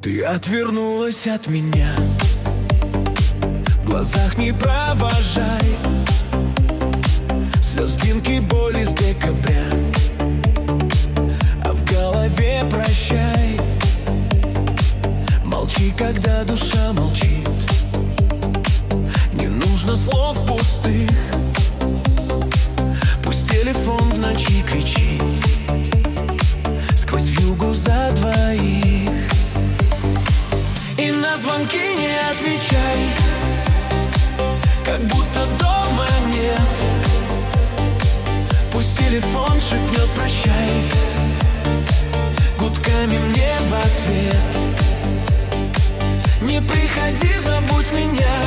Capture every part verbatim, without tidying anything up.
Ты отвернулась от меня, в глазах не провожай слезинки боли с декабря, а в голове прощай. Молчи, когда душа молчит, не нужно слов пустых. Пусть телефон в ночи кричит сквозь вьюгу за двоих. И на звонки не отвечай, как будто дома нет. Пусть телефон шепнет прощай гудками мне в ответ. Не приходи, забудь меня,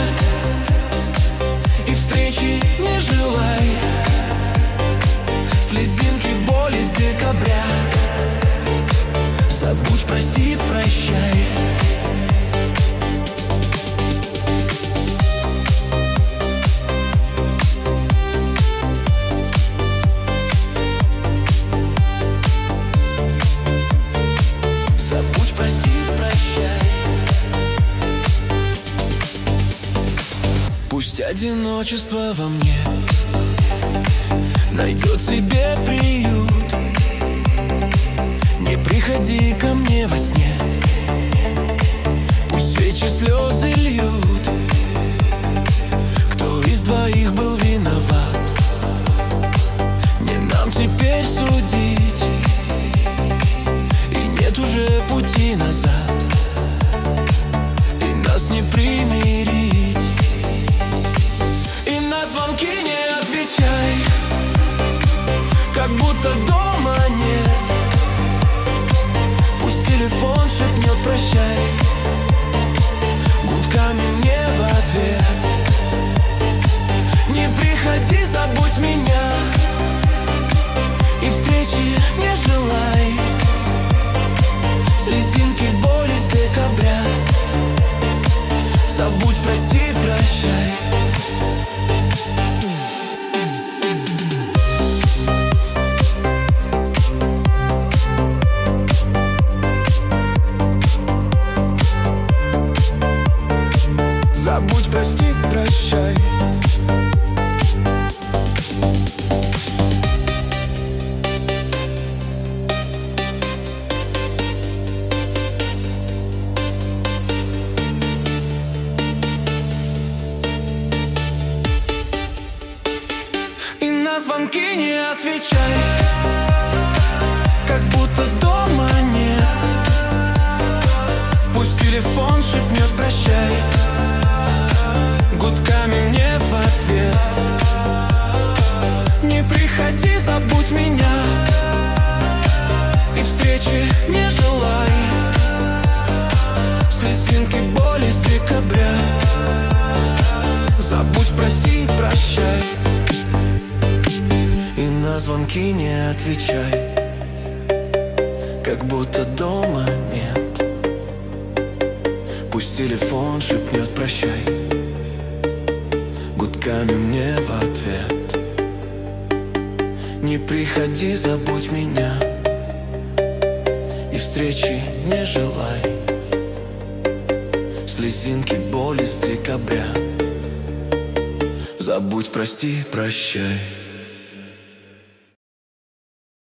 и встречи не желай. Слезинки боли с декабря, забудь, прости, прощай. Забудь, прости, прощай. Пусть одиночество во мне найдет себе приют. Не приходи ко мне во сне, пусть свечи слезы льют. Кто из двоих был виноват, не нам теперь судить. И нет уже пути назад, и нас не примирить. И на звонки не отвечай, как будто дома нет. Пусть телефон шепнет прощай гудками мне в ответ. Не приходи, забудь меня, и встречи не желай. Слезинки боли с декабря, забудь, прости, прощай. Забудь, прости, прощай. И на звонки не отвечай, как будто дома нет. Пусть телефон шепнет прощай гудками мне в ответ. Не приходи, забудь меня, и встречи не желай. Слезинки боли с декабря, забудь, прости, прощай. И на звонки не отвечай, как будто дома нет. Пусть телефон шепнет прощай гудками мне в ответ. Не приходи, забудь меня, и встречи не желай. Слезинки боли с декабря, забудь, прости, прощай.